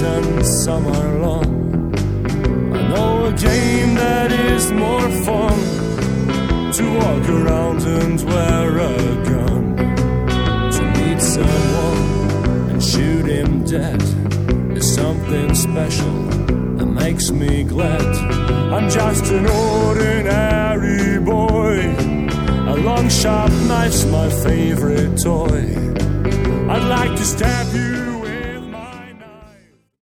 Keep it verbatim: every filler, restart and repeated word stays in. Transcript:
season summer long. I know a game that is more fun, to walk around and wear a gun, to meet someone and shoot him dead. There's something special that makes me glad. I'm just an ordinary boy. A long sharp knife's my favorite toy. I'd like to stab you